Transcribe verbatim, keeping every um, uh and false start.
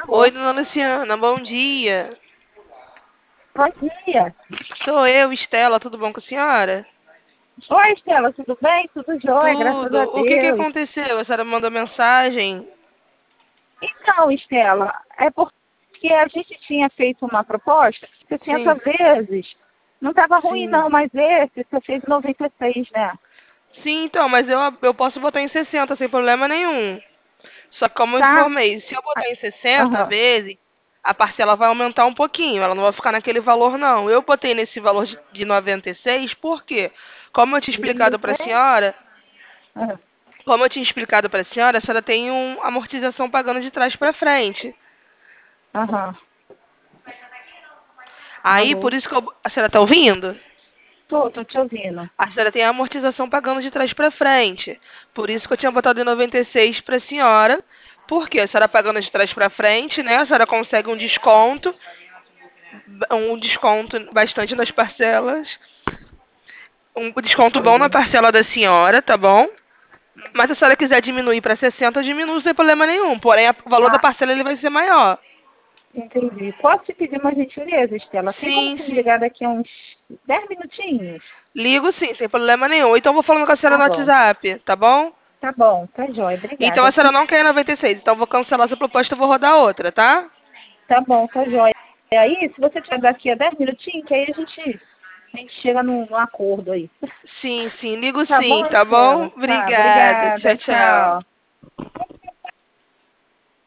Oi, Alô? dona Luciana, bom dia. Bom dia. Sou eu, Estela, tudo bom com a senhora? Oi, Estela, tudo bem? Tudo jóia, graças a Tudo. O que que Deus. aconteceu? A senhora me mandou mensagem? Então, Estela, é porque a gente tinha feito uma proposta sessenta Sim, vezes. Não estava ruim sim. não, mas esse você fez noventa e seis, né? Sim, então, mas eu, eu posso botar em sessenta sem problema nenhum. Só que como eu Tá? informei, se eu Ah, botar em sessenta aham. vezes, a parcela vai aumentar um pouquinho, ela não vai ficar naquele valor não. Eu botei nesse valor de, de noventa e seis, por quê? Como eu tinha Noventa e explicado para a seis. senhora, Aham. como eu tinha explicado para a senhora, a senhora tem uma amortização pagando de trás para frente. Aham. Aí, Alô? por isso que eu... A senhora tá ouvindo? Tô, tô te ouvindo. A senhora tem a amortização pagando de trás para frente. Por isso que eu tinha botado em noventa e seis para a senhora. Porque a senhora pagando de trás para frente, né? A senhora consegue um desconto, um desconto bastante nas parcelas. Um desconto bom na Entendi. parcela da senhora, tá bom? Mas se a senhora quiser diminuir para sessenta, diminui sem problema nenhum. Porém, a- o valor da Tá, parcela ele vai ser maior. entendi. Posso te pedir uma gentileza, Estela? Tem como Sim, você me sim. ligar daqui a uns dez minutinhos? Ligo sim, sem problema nenhum. Então eu vou falando com a senhora Tá no bom. WhatsApp, tá bom? Tá bom, tá jóia, Então a obrigada. senhora não quer noventa e seis, então eu vou cancelar essa proposta e vou rodar outra, tá? Tá bom, tá jóia. E aí, se você tiver daqui a dez minutinhos, que aí a gente, a gente chega num, num acordo aí. Sim, sim, ligo Tá sim, bom, tá bom? Estela? Tá, Obrigada. obrigada, Tchau, tchau. tchau.